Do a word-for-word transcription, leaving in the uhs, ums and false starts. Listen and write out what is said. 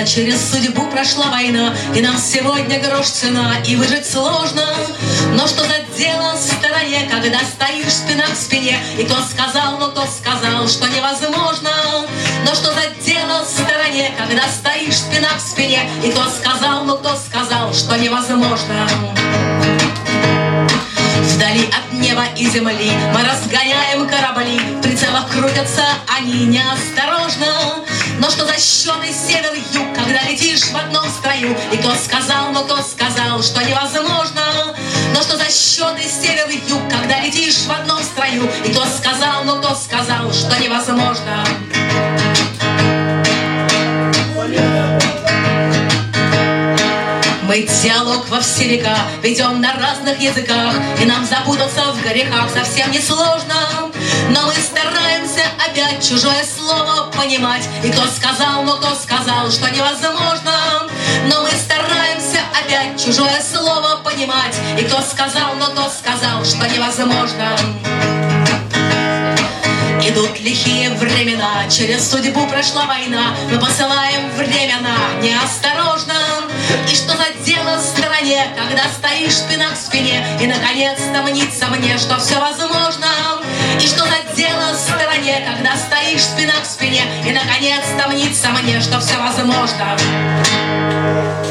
через судьбу прошла война, и нам сегодня грош цена, и выжить сложно. Но что за дело в стороне, когда стоишь спина к спине, и кто сказал, ну кто сказал, что невозможно. Но что за дело в стороне, когда стоишь спина к спине, и кто сказал, ну кто сказал, что невозможно. Вдали от неба и земли мы разгоняем корабли, в прицелах крутятся они неосторожно. Но что за сченый север-юг, когда летишь в одном строю, и кто сказал, ну кто сказал, что невозможно. Но что за сченый север-юг, когда летишь в одном строю, и кто сказал, ну кто сказал, что невозможно. Мы диалог во все века ведем на разных языках, и нам запутаться в грехах совсем не сложно. Но мы стараемся опять чужое слово понимать, и кто сказал, ну кто сказал, что невозможно. Но мы стараемся опять чужое слово понимать, и кто сказал, ну кто сказал, что невозможно. Идут лихие времена, через судьбу прошла война, мы посылаем время на неосторожно. И что за дело в стороне, когда стоишь спина к спине, и наконец-то мнится мне, что все возможно. И что за дело в стороне, когда стоишь спина к спине, и наконец-то мнится мне, что все возможно.